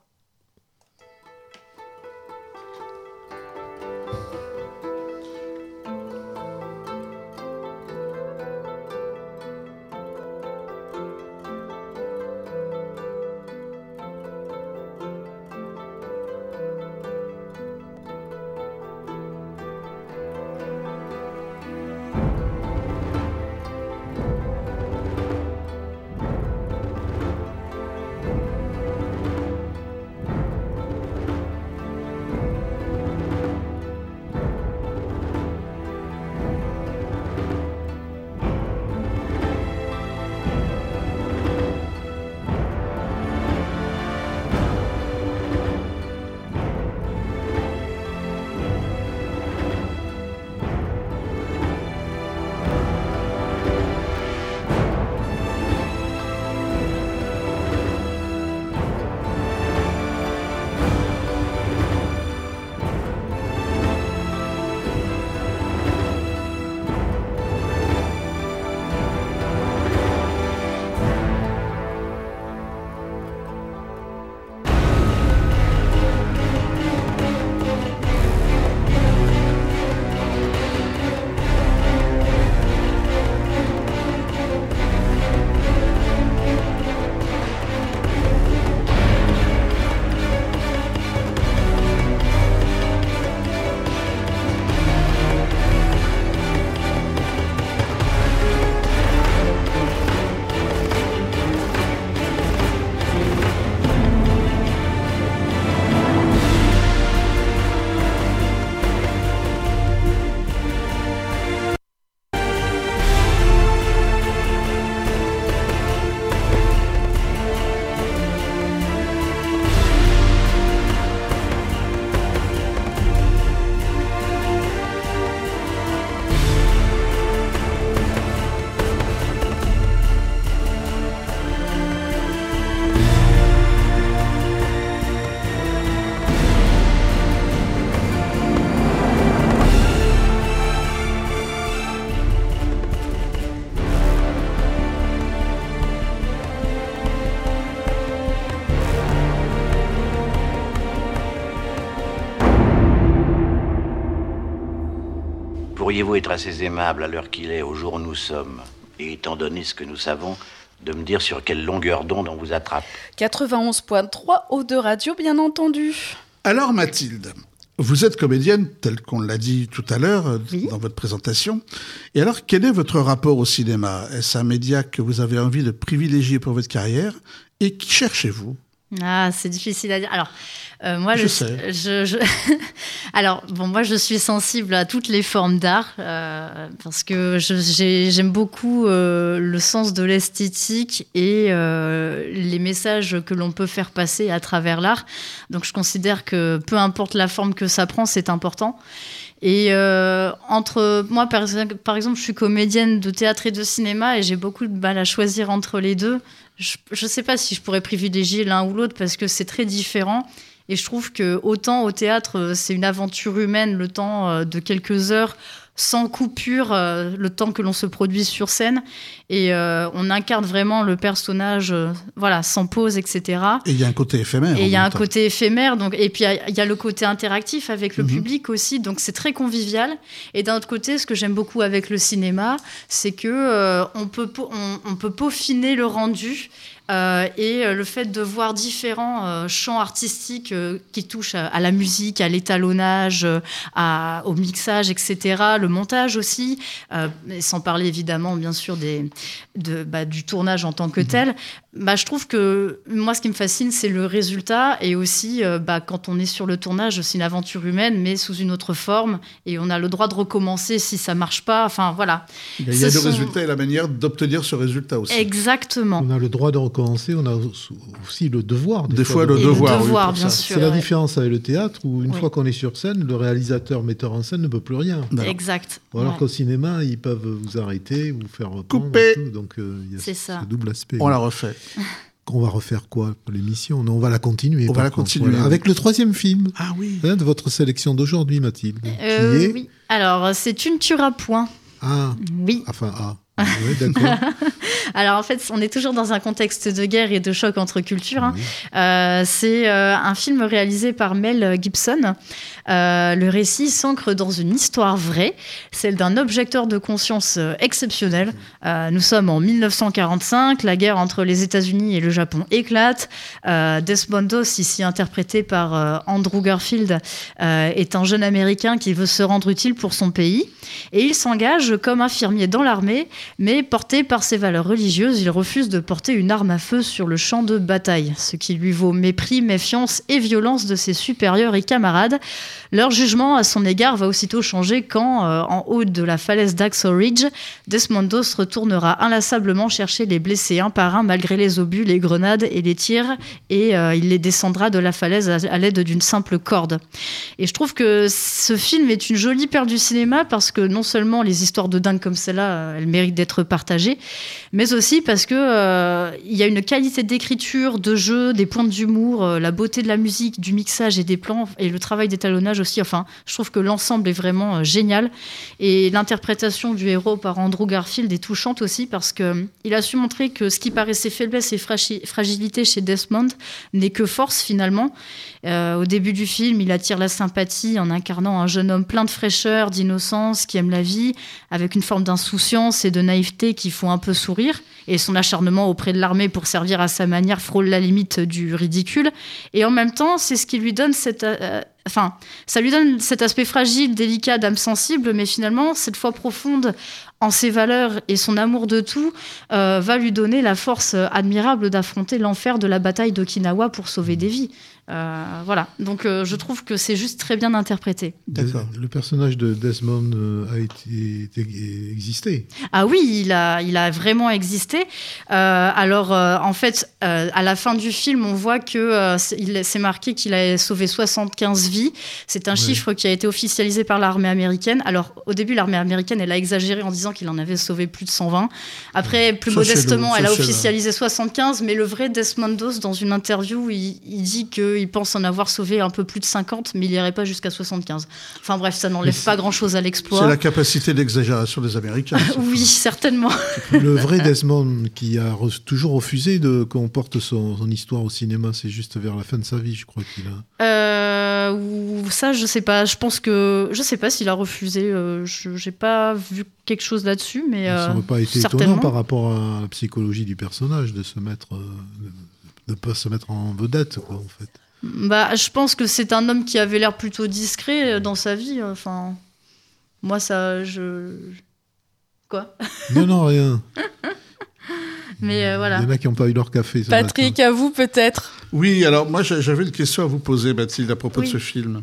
Pourriez-vous être assez aimable à l'heure qu'il est, au jour où nous sommes, et étant donné ce que nous savons, de me dire sur quelle longueur d'onde on vous attrape? quatre-vingt-onze point trois, Eau de Radio, bien entendu. Alors Mathilde, vous êtes comédienne, tel qu'on l'a dit tout à l'heure oui. dans votre présentation. Et alors, quel est votre rapport au cinéma? Est-ce un média que vous avez envie de privilégier pour votre carrière? Et qui cherchez-vous? Ah, c'est difficile à dire. Alors, euh, moi, je le, sais. Je, je... Alors, bon, moi, je suis sensible à toutes les formes d'art euh, parce que je, j'ai, j'aime beaucoup euh, le sens de l'esthétique et euh, les messages que l'on peut faire passer à travers l'art. Donc, je considère que peu importe la forme que ça prend, c'est important. Et euh, entre moi, par, par exemple, je suis comédienne de théâtre et de cinéma et j'ai beaucoup de mal à choisir entre les deux. Je ne sais pas si je pourrais privilégier l'un ou l'autre parce que c'est très différent. Et je trouve que autant au théâtre, c'est une aventure humaine, le temps de quelques heures, sans coupure, euh, le temps que l'on se produit sur scène. Et euh, on incarne vraiment le personnage, euh, voilà, sans pause, et cetera. Et il y a un côté éphémère. Et il y a un temps. côté éphémère. Donc, et puis, il y, y a le côté interactif avec le Mm-hmm. public aussi. Donc, c'est très convivial. Et d'un autre côté, ce que j'aime beaucoup avec le cinéma, c'est que euh, on peut, on, on peut peaufiner le rendu. Euh, et euh, le fait de voir différents euh, champs artistiques euh, qui touchent à, à la musique, à l'étalonnage, euh, à, au mixage, et cetera, le montage aussi, euh, et sans parler évidemment bien sûr des, de, bah, du tournage en tant que tel, bah, je trouve que moi ce qui me fascine c'est le résultat et aussi euh, bah, quand on est sur le tournage c'est une aventure humaine mais sous une autre forme et on a le droit de recommencer si ça marche pas, enfin voilà. Il y a, il y a ce le sont... résultat et la manière d'obtenir ce résultat aussi. Exactement. On a le droit de recommencer, on a aussi le devoir. Des, des fois, fois le de... devoir, le devoir oui, bien ça. sûr. C'est la ouais. différence avec le théâtre où une oui. fois qu'on est sur scène, le réalisateur, metteur en scène ne peut plus rien. Alors. Exact. Ou alors ouais. qu'au cinéma, ils peuvent vous arrêter, vous faire reprendre. Couper. Tout, donc il euh, y a c'est ce, ça. ce double aspect. On la refait. On va refaire quoi pour l'émission? Non, on va la continuer. On va la contre, continuer. voilà. Avec le troisième film ah, oui. hein, de votre sélection d'aujourd'hui, Mathilde. Euh, qui est... Oui. Alors, c'est Tu ne tueras point. Ah. Oui. Enfin, ah. Oui, d'accord. Alors en fait, on est toujours dans un contexte de guerre et de choc entre cultures. Hein. Oui. Euh, c'est euh, un film réalisé par Mel Gibson. Euh, le récit s'ancre dans une histoire vraie, celle d'un objecteur de conscience euh, exceptionnel. Euh, nous sommes en mille neuf cent quarante-cinq, la guerre entre les États-Unis et le Japon éclate. Euh, Desmond Doss, ici interprété par euh, Andrew Garfield, euh, est un jeune Américain qui veut se rendre utile pour son pays. Et il s'engage comme infirmier dans l'armée, mais porté par ses valeurs religieuses, il refuse de porter une arme à feu sur le champ de bataille, ce qui lui vaut mépris, méfiance et violence de ses supérieurs et camarades. Leur jugement à son égard va aussitôt changer quand, euh, en haut de la falaise d'Axo Ridge, Desmond Doss retournera inlassablement chercher les blessés un par un malgré les obus, les grenades et les tirs, et euh, il les descendra de la falaise à, à l'aide d'une simple corde. Et je trouve que ce film est une jolie perle du cinéma parce que non seulement les histoires de dingue comme celle-là, euh, elles méritent d'être partagées, mais aussi parce que euh, il y a une qualité d'écriture, de jeu, des points d'humour, euh, la beauté de la musique, du mixage et des plans, et le travail d'étalonnage aussi. Enfin, je trouve que l'ensemble est vraiment euh, génial. Et l'interprétation du héros par Andrew Garfield est touchante aussi parce que euh, il a su montrer que ce qui paraissait faiblesse et fragi- fragilité chez Desmond n'est que force finalement. Euh, au début du film, il attire la sympathie en incarnant un jeune homme plein de fraîcheur, d'innocence, qui aime la vie, avec une forme d'insouciance et de naïveté qui font un peu sourire. Et son acharnement auprès de l'armée pour servir à sa manière frôle la limite du ridicule. Et en même temps, c'est ce qui lui donne cette... Euh, enfin, ça lui donne cet aspect fragile, délicat, d'âme sensible, mais finalement, cette foi profonde en ses valeurs et son amour de tout euh, va lui donner la force admirable d'affronter l'enfer de la bataille d'Okinawa pour sauver des vies. Euh, voilà, donc euh, je trouve que c'est juste très bien interprété. D'accord. Le personnage de Desmond euh, a été, été existé. Ah oui, il a, il a vraiment existé. Euh, alors euh, en fait, euh, à la fin du film, on voit que euh, c'est, il, c'est marqué qu'il a sauvé soixante-quinze vies. C'est un ouais. chiffre qui a été officialisé par l'armée américaine. Alors au début, l'armée américaine, elle a exagéré en disant qu'il en avait sauvé plus de cent vingt. Après, plus ça, modestement, elle a officialisé soixante-quinze, mais le vrai Desmond Doss, dans une interview, il, il dit que il pense en avoir sauvé un peu plus de cinquante, mais il n'irait pas jusqu'à soixante-quinze. Enfin bref, ça n'enlève pas grand-chose à l'exploit. C'est la capacité d'exagération des Américains. Oui, certainement. Le vrai Desmond qui a re- toujours refusé de, qu'on porte son, son histoire au cinéma, c'est juste vers la fin de sa vie, je crois qu'il a... Euh, Euh, ou ça, je sais pas. Je pense que je sais pas s'il a refusé. Euh, je j'ai pas vu quelque chose là-dessus, mais euh, ça n'aurait pas été certainement. étonnant par rapport à la psychologie du personnage de se mettre, euh, de ne pas se mettre en vedette, quoi, en fait. Bah, je pense que c'est un homme qui avait l'air plutôt discret dans sa vie. Enfin, moi, ça, je quoi. Non, non, rien. Mais euh, voilà. Il y en a qui n'ont pas eu leur café. Ce Patrick, matin. à vous peut-être. Oui, alors moi j'avais une question à vous poser, Mathilde, à propos oui. de ce film.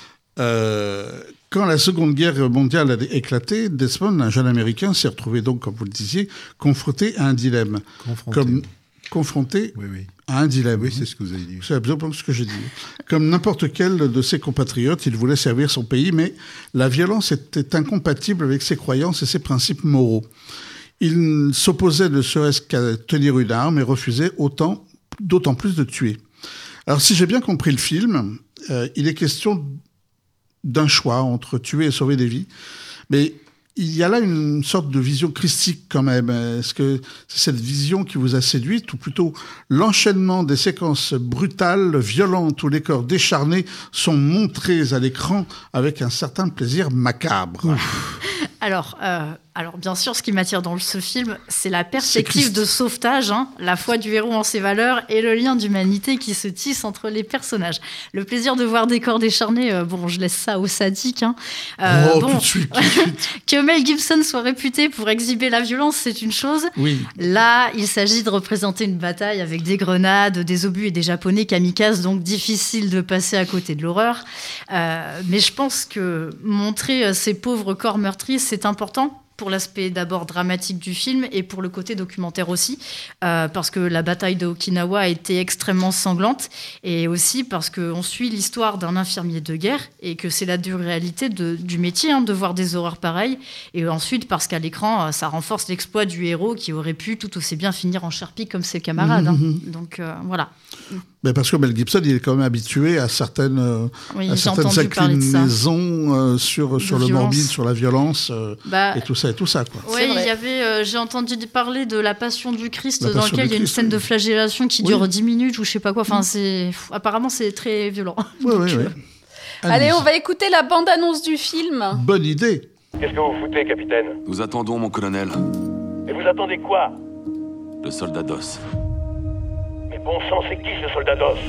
Euh, quand la Seconde Guerre mondiale a éclaté, Desmond, un jeune Américain, s'est retrouvé donc, comme vous le disiez, confronté à un dilemme. Confronté. Comme confronté oui, oui. à un dilemme. Oui, c'est ce que vous avez dit. C'est absolument ce que j'ai dit. Comme n'importe quel de ses compatriotes, il voulait servir son pays, mais la violence était incompatible avec ses croyances et ses principes moraux. Il s'opposait ne serait-ce qu'à tenir une arme et refusait autant, d'autant plus de tuer. Alors, si j'ai bien compris le film, euh, il est question d'un choix entre tuer et sauver des vies. Mais il y a là une sorte de vision christique quand même. Est-ce que c'est cette vision qui vous a séduite, ou plutôt l'enchaînement des séquences brutales, violentes, où les corps décharnés sont montrés à l'écran avec un certain plaisir macabre? Alors, euh, alors, bien sûr, ce qui m'attire dans ce film, c'est la perspective de sauvetage, hein, la foi du héros en ses valeurs et le lien d'humanité qui se tisse entre les personnages. Le plaisir de voir des corps décharnés, euh, bon, je laisse ça aux sadiques. Hein. Euh, oh, bon, tout de suite, tout de suite. Que Mel Gibson soit réputé pour exhiber la violence, c'est une chose. Oui. Là, il s'agit de représenter une bataille avec des grenades, des obus et des Japonais kamikazes, donc difficile de passer à côté de l'horreur. Euh, mais je pense que montrer ces pauvres corps meurtris, c'est important pour l'aspect d'abord dramatique du film et pour le côté documentaire aussi, euh, parce que la bataille de Okinawa a été extrêmement sanglante, et aussi parce qu'on suit l'histoire d'un infirmier de guerre et que c'est la dure réalité de, du métier, hein, de voir des horreurs pareilles, et ensuite parce qu'à l'écran, ça renforce l'exploit du héros qui aurait pu tout aussi bien finir en charpie comme ses camarades. Hein. Mmh. Donc euh, voilà. Mais parce que Mel Gibson, il est quand même habitué à certaines, euh, oui, à certaines inclinaisons euh, sur, sur le violence. morbide, sur la violence, euh, bah, et tout ça, et tout ça, quoi. Oui, il y avait, euh, j'ai entendu parler de la Passion du Christ, La dans Passion lequel il y a une Christ, scène oui. de flagellation qui Oui. dure dix minutes ou je sais pas quoi. Enfin, Mm. c'est, pff, apparemment, c'est très violent. Oui, oui, oui. Allez, on va écouter la bande-annonce du film. Bonne idée. Qu'est-ce que vous foutez, capitaine? Nous attendons, mon colonel. Et vous attendez quoi? Le soldat d'os. Mais bon sang, c'est qui ce soldat d'os?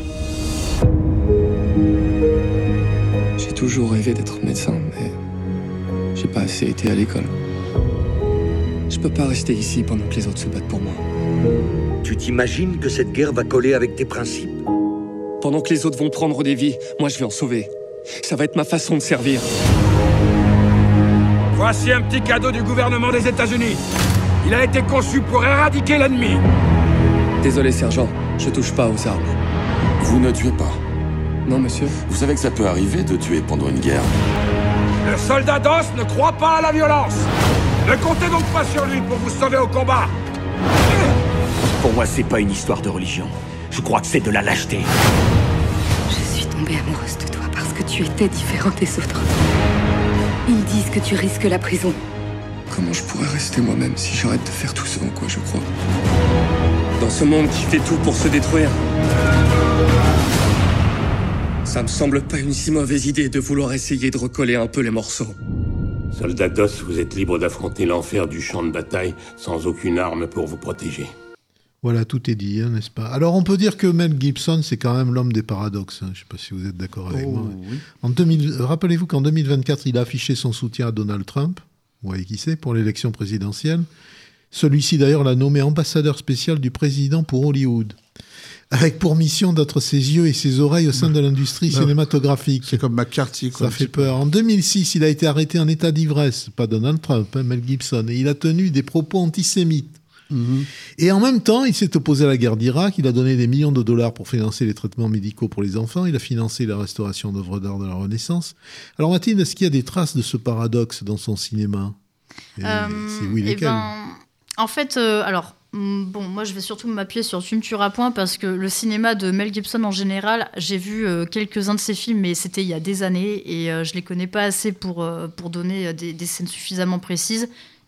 J'ai toujours rêvé d'être médecin, mais j'ai pas assez été à l'école. Je peux pas rester ici pendant que les autres se battent pour moi. Tu t'imagines que cette guerre va coller avec tes principes? Pendant que les autres vont prendre des vies, moi je vais en sauver. Ça va être ma façon de servir. Voici un petit cadeau du gouvernement des États-Unis. Il a été conçu pour éradiquer l'ennemi. Désolé, sergent, je touche pas aux armes. Vous ne tuez pas. Non, monsieur. Vous savez que ça peut arriver de tuer pendant une guerre. Le soldat d'os ne croit pas à la violence. Ne comptez donc pas sur lui pour vous sauver au combat. Pour moi, c'est pas une histoire de religion. Je crois que c'est de la lâcheté. Je suis tombée amoureuse de toi parce que tu étais différent des autres. Ils disent que tu risques la prison. Comment je pourrais rester moi-même si j'arrête de faire tout ce en quoi je crois? Dans ce monde qui fait tout pour se détruire. Ça me semble pas une si mauvaise idée de vouloir essayer de recoller un peu les morceaux. Soldat d'os, vous êtes libre d'affronter l'enfer du champ de bataille sans aucune arme pour vous protéger. Voilà, tout est dit, hein, n'est-ce pas? Alors, on peut dire que Mel Gibson, c'est quand même l'homme des paradoxes. Hein. Je ne sais pas si vous êtes d'accord avec Oh, moi. oui. En deux mille, rappelez-vous qu'en deux mille vingt-quatre, il a affiché son soutien à Donald Trump, vous voyez qui c'est, pour l'élection présidentielle. Celui-ci, d'ailleurs, l'a nommé ambassadeur spécial du président pour Hollywood, avec pour mission d'être ses yeux et ses oreilles au sein de l'industrie bah, cinématographique. C'est comme McCarthy, quoi. Ça fait peur. En deux mille six, il a été arrêté en état d'ivresse, pas Donald Trump, hein, Mel Gibson, et il a tenu des propos antisémites. Mmh. Et en même temps, il s'est opposé à la guerre d'Irak, il a donné des millions de dollars pour financer les traitements médicaux pour les enfants, il a financé la restauration d'œuvres d'art de la Renaissance. Alors Mathilde, est-ce qu'il y a des traces de ce paradoxe dans son cinéma? Et euh, c'est oui, lesquelles? ben, En fait, euh, alors... Bon, moi, je vais surtout m'appuyer sur Tu me tueras point parce que le cinéma de Mel Gibson en général, j'ai vu euh, quelques-uns de ses films, mais c'était il y a des années et euh, je les connais pas assez pour, euh, pour donner des, des scènes suffisamment précises.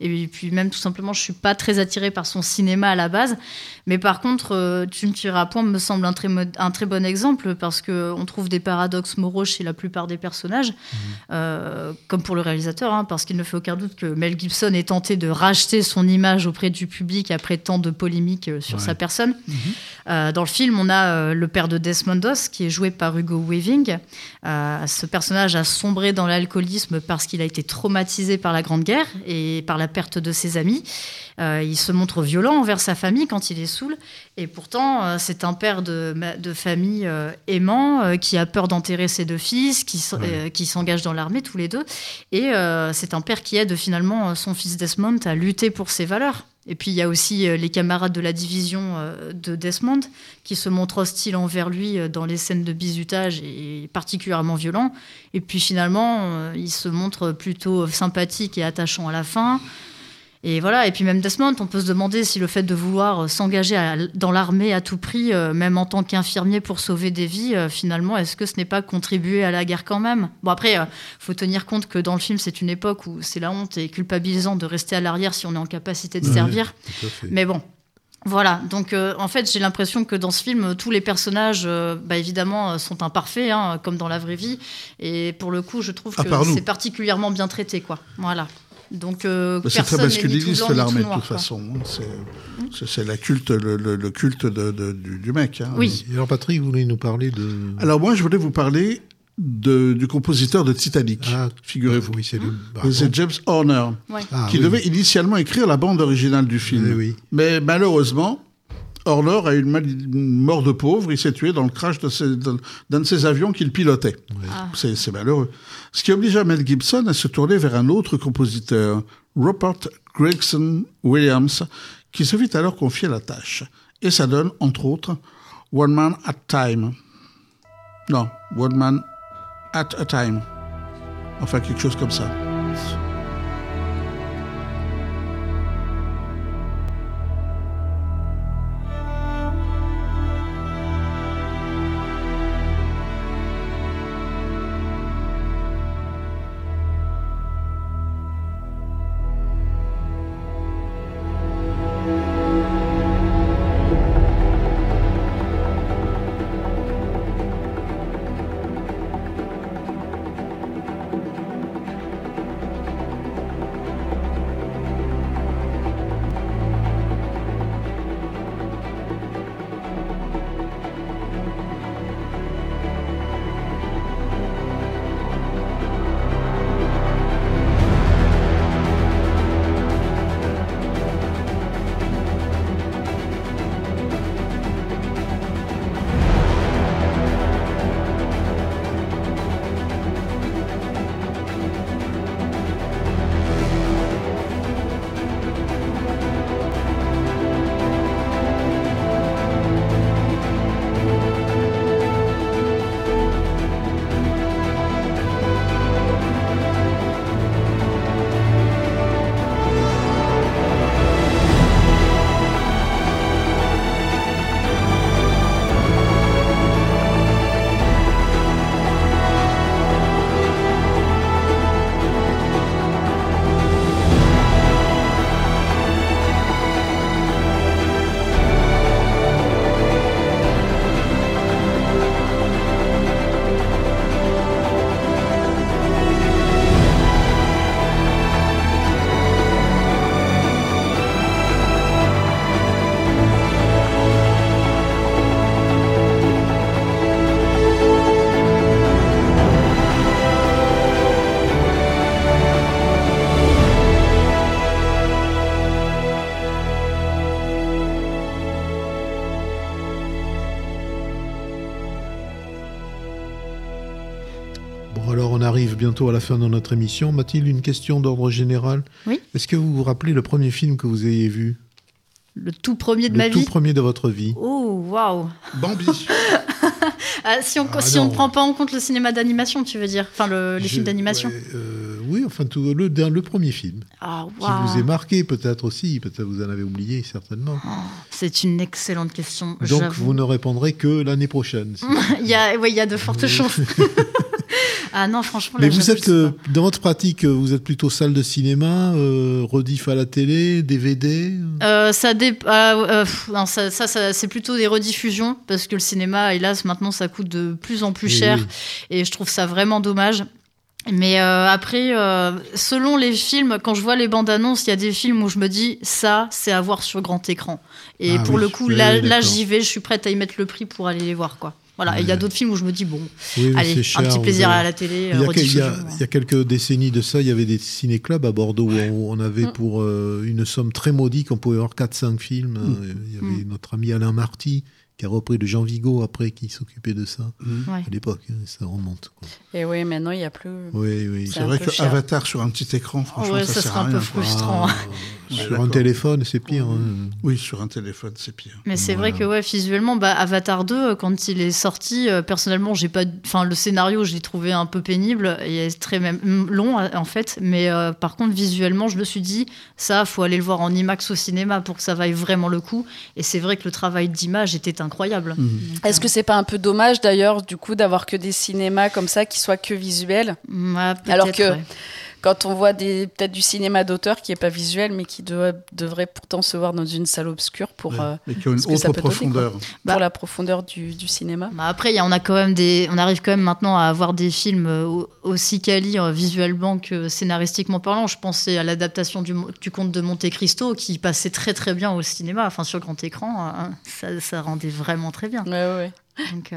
Et puis même tout simplement, je suis pas très attirée par son cinéma à la base. Mais par contre, euh, Tu ne tueras point me semble un très, mo- un très bon exemple parce qu'on trouve des paradoxes moraux chez la plupart des personnages, mmh. euh, comme pour le réalisateur, hein, parce qu'il ne fait aucun doute que Mel Gibson ait tenté de racheter son image auprès du public après tant de polémiques euh, sur ouais. sa personne. Mmh. Euh, dans le film, on a euh, le père de Desmond Doss, qui est joué par Hugo Weaving. Euh, ce personnage a sombré dans l'alcoolisme parce qu'il a été traumatisé par la Grande Guerre et par la perte de ses amis. Euh, il se montre violent envers sa famille quand il est saoul. Et pourtant, euh, c'est un père de, de famille euh, aimant euh, qui a peur d'enterrer ses deux fils, qui, ouais. euh, qui s'engagent dans l'armée tous les deux. Et euh, c'est un père qui aide finalement son fils Desmond à lutter pour ses valeurs. Et puis, il y a aussi euh, les camarades de la division euh, de Desmond qui se montrent hostiles envers lui euh, dans les scènes de bizutage et particulièrement violents. Et puis, finalement, euh, il se montre plutôt sympathique et attachant à la fin. Et voilà. Et puis, même Desmond, on peut se demander si le fait de vouloir s'engager à, dans l'armée à tout prix, euh, même en tant qu'infirmier pour sauver des vies, euh, finalement, est-ce que ce n'est pas contribuer à la guerre quand même ? Bon, après, il euh, faut tenir compte que dans le film, c'est une époque où c'est la honte et culpabilisant de rester à l'arrière si on est en capacité de ouais, servir. Mais bon. Voilà, donc euh, en fait j'ai l'impression que dans ce film tous les personnages euh, bah, évidemment sont imparfaits hein, comme dans la vraie vie et pour le coup je trouve que c'est particulièrement bien traité quoi. Voilà. Donc euh, bah, c'est très masculiniste l'armée de toute façon. C'est, c'est, c'est la culte, le, le, le culte de, de, du, du mec. Hein. Oui. Et alors Patrick, vous voulez nous parler de... Alors moi je voulais vous parler de, du compositeur de Titanic, ah, figurez-vous. Oui, c'est lui. Bah, c'est bon. James Horner, ouais. ah, qui oui. devait initialement écrire la bande originale du film. Oui, oui. Mais malheureusement, Horner a eu une, mal- une mort de pauvre. Il s'est tué dans le crash de ses, de, d'un de ses avions qu'il pilotait. Oui. Ah. C'est, c'est malheureux. Ce qui obligea Mel Gibson à se tourner vers un autre compositeur, Rupert Gregson Williams, qui se vit alors confier la tâche. Et ça donne, entre autres, One Man at a Time. Non, One Man at a Time. Enfin, quelque chose comme ça. Alors on arrive bientôt à la fin de notre émission. Mathilde, une question d'ordre général. Oui. Est-ce que vous vous rappelez le premier film que vous ayez vu ? Le tout premier de le ma vie. Le tout premier de votre vie. Oh, waouh. Bambi. ah, si on ah, si on ne prend pas en compte le cinéma d'animation, tu veux dire, enfin le, les Je, films d'animation. Ouais, euh, oui, enfin tout, le, le premier film. Ah, wow. Qui vous est marqué peut-être aussi, peut-être vous en avez oublié certainement. Oh, c'est une excellente question. Donc j'avoue. vous ne répondrez que l'année prochaine. Si il y a, oui, il y a de fortes chances. Ah non, franchement, Mais là, vous j'avoue, êtes, je sais euh, pas. dans votre pratique, euh, vous êtes plutôt salle de cinéma, euh, rediff à la télé, D V D Euh, ça, dé... ah, euh, pff, non, ça, ça, ça, c'est plutôt des rediffusions parce que le cinéma, hélas, maintenant, ça coûte de plus en plus Oui, cher oui. et je trouve ça vraiment dommage. Mais euh, après, euh, selon les films, quand je vois les bandes annonces, il y a des films où je me dis ça, c'est à voir sur grand écran. Et Ah pour oui, le coup, oui, là, oui, là, d'accord. j'y vais, je suis prête à y mettre le prix pour aller les voir, quoi. Voilà. Et il y a d'autres films où je me dis bon, Oui, oui, allez, c'est cher, un petit vous plaisir avez- à la télé. Il y, a, euh, quel- il, y rediffusion, a, ouais. il y a quelques décennies de ça, il y avait des ciné-clubs à Bordeaux où on, on avait Mm. pour euh, une somme très modique, on pouvait voir quatre cinq films. Mm. Euh, Il y avait Mm. notre ami Alain Marty qui a repris de Jean Vigo après, qui s'occupait de ça Ouais. à l'époque. hein, ça remonte. quoi. Et oui, maintenant, il n'y a plus. Oui, oui. C'est un vrai peu que cher. Avatar sur un petit écran, franchement, Ouais, ça, ça sert serait à un peu rien, quoi. frustrant. Ah, Ouais, sur d'accord. un téléphone, c'est pire. hein. Oui, sur un téléphone, c'est pire. Mais c'est Voilà. vrai que ouais, visuellement, bah, Avatar deux, quand il est sorti, euh, personnellement, j'ai pas, enfin le scénario, je l'ai trouvé un peu pénible et très même long en fait. Mais euh, par contre, visuellement, je me suis dit, ça, faut aller le voir en IMAX au cinéma pour que ça vaille vraiment le coup. Et c'est vrai que le travail d'image était incroyable. Mmh. Donc, Est-ce que c'est pas un peu dommage d'ailleurs, du coup, d'avoir que des cinémas comme ça qui soient que visuels euh, ouais, peut-être, Alors que ouais. quand on voit des, peut-être du cinéma d'auteur qui est pas visuel, mais qui doit- devrait pourtant se voir dans une salle obscure pour, Ouais. euh, Mais qui a une ce que ça autre peut donner, profondeur. quoi. Bah. pour la profondeur du, du cinéma. Bah après, il y a- on a quand même des, on arrive quand même maintenant à avoir des films euh, au- aussi quali euh, visuellement que scénaristiquement parlant. Je pensais à l'adaptation du, du Comte de Monte Cristo qui passait très très bien au cinéma, enfin sur grand écran, hein, ça, ça rendait vraiment très bien. Ouais, ouais. Donc euh,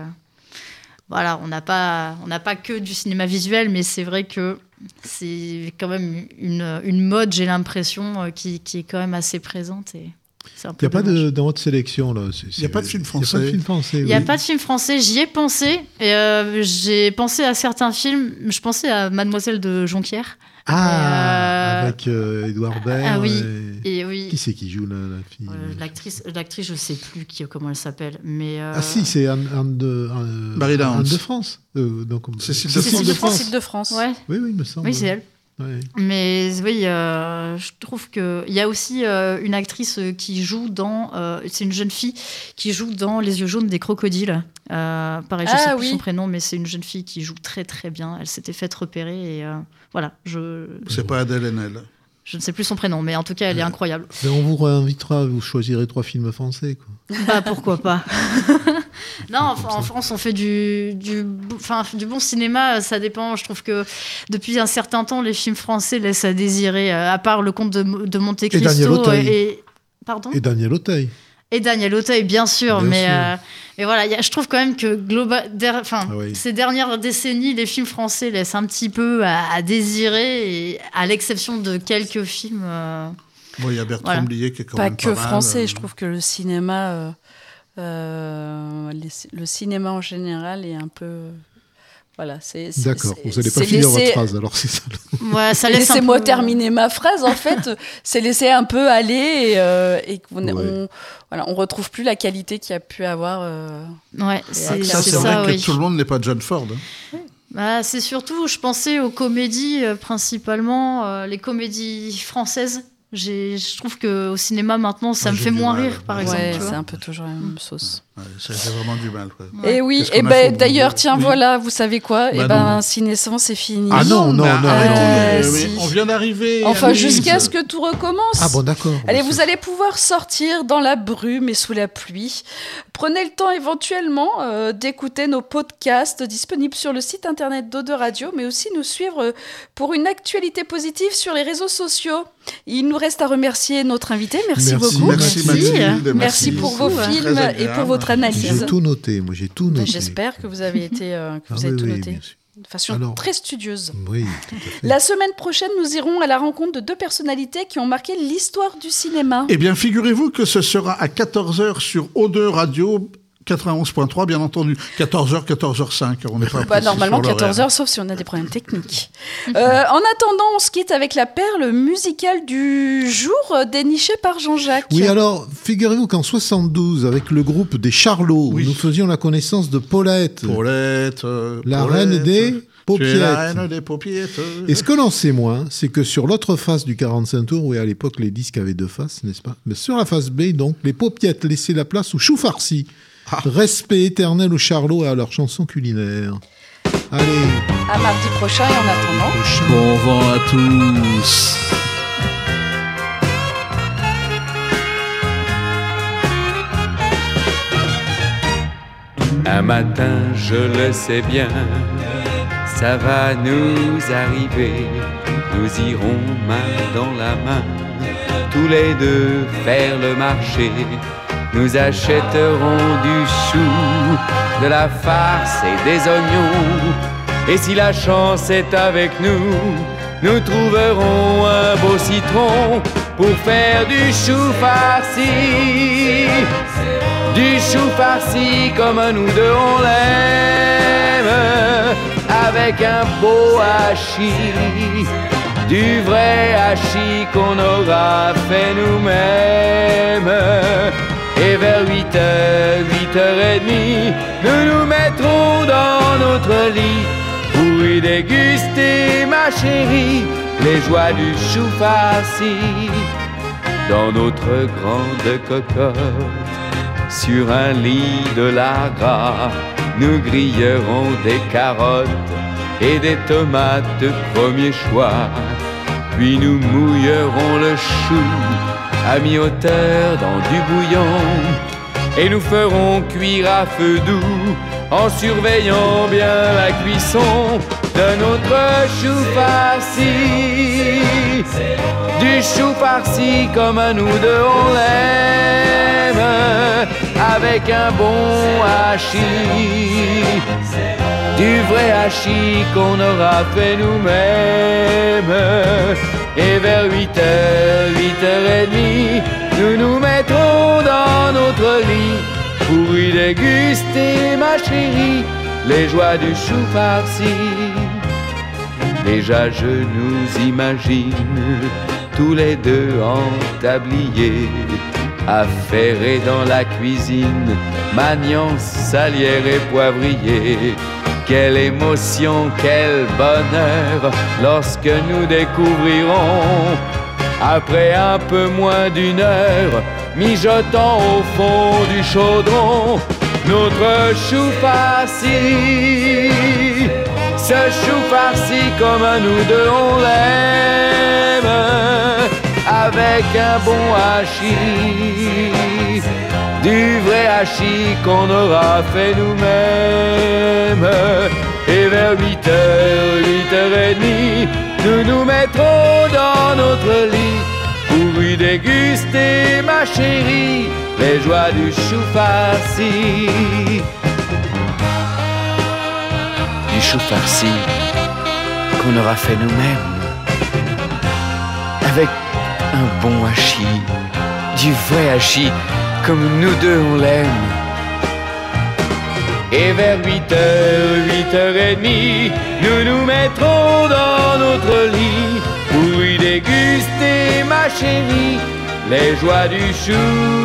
voilà, on n'a pas, on n'a pas que du cinéma visuel, mais c'est vrai que c'est quand même une, une mode, j'ai l'impression, euh, qui, qui est quand même assez présente et. C'est un Il peu n'y a pas dommage. de, dans votre sélection, là. Il n'y a pas de film Il n'y a pas français. de film français. Il n'y a oui. pas de film français, j'y ai pensé. Et euh, j'ai pensé à certains films. Je pensais à Mademoiselle de Jonquière. Ah, Et, euh, avec euh, Édouard Baird. Ah oui, et- et oui. Qui c'est qui joue la, la fille Euh, l'actrice, l'actrice, je sais plus qui, comment elle s'appelle, mais. euh, Ah si, c'est Anne, Anne de, Anne, Barry Anne Downs. de France. Euh, donc, Cécile de Cécile France. de France. Cécile de France. Ouais. Oui, oui, il me semble. Oui, c'est elle. Ouais. Mais oui, euh, je trouve que il y a aussi euh, une actrice qui joue dans. euh, c'est une jeune fille qui joue dans Les yeux jaunes des crocodiles. Euh, pareil, je Ah, sais plus oui. son prénom, mais c'est une jeune fille qui joue très très bien. Elle s'était faite repérer et euh, voilà. Je C'est pas Adèle Haenel. je ne sais plus son prénom, mais en tout cas, elle est incroyable. Mais on vous réinvitera, vous choisirez trois films français. Quoi. Bah pourquoi pas. Non, en, en France, on fait du, du, enfin, du bon cinéma, ça dépend. Je trouve que depuis un certain temps, les films français laissent à désirer, euh, à part Le Comte de, de Monte Daniel Cristo. Auteuil. Et, pardon Et Daniel Auteuil. Et Daniel Auteuil, bien sûr. Bien mais, sûr. euh, mais voilà, y a- je trouve quand même que global, der- enfin, Ah oui. ces dernières décennies, les films français laissent un petit peu à, à désirer, et à l'exception de quelques films. euh, Bon, il y a Bertrand Voilà. Blier qui est quand Pas même que pas mal, français, euh, je trouve que le cinéma, euh, euh, les- le cinéma en général est un peu. Voilà, c'est. c'est- D'accord, c'est- vous n'allez pas c'est finir laisser- votre phrase, alors c'est ça. Ouais, ça laisse un Laissez-moi peu- terminer ma phrase. En fait, c'est laisser un peu aller et, euh, et qu'on Ouais. on, voilà, on retrouve plus la qualité qu'il y a pu avoir. euh, Ouais, Et c'est après, Ça, c'est c'est ça, vrai oui. que tout le monde n'est pas John Ford. hein. Bah, c'est surtout, je pensais aux comédies euh, principalement, euh, les comédies françaises. J'ai- Je trouve qu'au cinéma maintenant, ça Moi, me j'ai fait du moins mal. rire, par Ouais, exemple. ouais, tu vois. c'est un peu toujours la même sauce. Ouais, ça, j'ai vraiment du mal. Quoi. Et oui, Qu'est-ce et qu'on a ben fait, d'ailleurs, bon, tiens, oui. voilà, vous savez quoi Bah Et ben, non. Ciné-cent, c'est fini. Ah non, non, bah, non, arrêtez, Euh, mais si. on vient d'arriver. Enfin, Alice. jusqu'à ce que tout recommence. Ah bon, d'accord. Allez, vous allez pouvoir sortir dans la brume et sous la pluie. Prenez le temps éventuellement euh, d'écouter nos podcasts disponibles sur le site internet d'O deux Radio, mais aussi nous suivre euh, pour une actualité positive sur les réseaux sociaux. Il nous reste à remercier notre invité. Merci, Merci, beaucoup. merci, Mathilde, Merci merci pour beaucoup. vos Très films et agréable. pour votre analyse. J'ai tout noté, moi j'ai tout noté. J'espère que vous avez été, euh, que Ah vous avez oui, tout oui, noté. bien sûr. De façon Alors- très studieuse. Oui, tout à fait. La semaine prochaine, nous irons à la rencontre de deux personnalités qui ont marqué l'histoire du cinéma. Eh bien, figurez-vous que ce sera à quatorze heures sur O deux Radio quatre-vingt-onze point trois, bien entendu. quatorze heures, quatorze heures cinq. On n'est pas Bah, précis normalement sur l'horaire. quatorze heures, sauf si on a des problèmes techniques. Euh, en attendant, on se quitte avec la perle musicale du jour euh, dénichée par Jean-Jacques. Oui, alors, figurez-vous qu'en soixante-douze, avec le groupe des Charlots, Oui. nous faisions la connaissance de Paulette, Paulette. euh, la Paulette, reine des tu es paupiettes. la reine des paupiettes. Et ce que l'on sait moins, c'est que sur l'autre face du quarante-cinq tours, oui, à l'époque, les disques avaient deux faces, n'est-ce pas? Mais sur la face B, donc, les paupiettes laissaient la place aux choux farcis. Ah. Respect éternel aux Charlots et à leurs chansons culinaires. Allez. À mardi prochain et en attendant. Bon vent à tous. Un matin, je le sais bien, ça va nous arriver. Nous irons main dans la main, tous les deux faire le marché. Nous achèterons du chou, de la farce et des oignons. Et si la chance est avec nous, nous trouverons un beau citron pour faire du chou farci. Du chou farci comme nous deux on l'aime, avec un beau hachis, du vrai hachis qu'on aura fait nous-mêmes. Et vers huit heures, huit heures trente, nous nous mettrons dans notre lit pour y déguster, ma chérie, les joies du chou farci. Dans notre grande cocotte, sur un lit de lard, nous grillerons des carottes et des tomates de premier choix. Puis nous mouillerons le chou à mi-hauteur dans du bouillon et nous ferons cuire à feu doux en surveillant bien la cuisson de notre chou farci. Du chou farci comme nous deux on l'aime, avec un bon hachis, du vrai hachis qu'on aura fait nous-mêmes. Et vers huit heures, huit heures trente, nous nous mettrons dans notre lit pour y déguster, ma chérie, les joies du chou farci. Déjà je nous imagine tous les deux en tablier, affairés dans la cuisine, maniant salière et poivrier. Quelle émotion, quel bonheur lorsque nous découvrirons, après un peu moins d'une heure, mijotant au fond du chaudron, notre chou farci. Ce chou farci comme nous deux on l'aime, avec un bon hachis, du vrai hachis qu'on aura fait nous-mêmes. Et vers huit heures, huit heures trente, nous nous mettrons dans notre lit pour y déguster, ma chérie, les joies du chou farci. Du chou farci qu'on aura fait nous-mêmes, avec un bon hachis, du vrai hachis comme nous deux on l'aime. Et vers huit heures, huit heures trente, nous nous mettrons dans notre lit pour y déguster, ma chérie, les joies du chou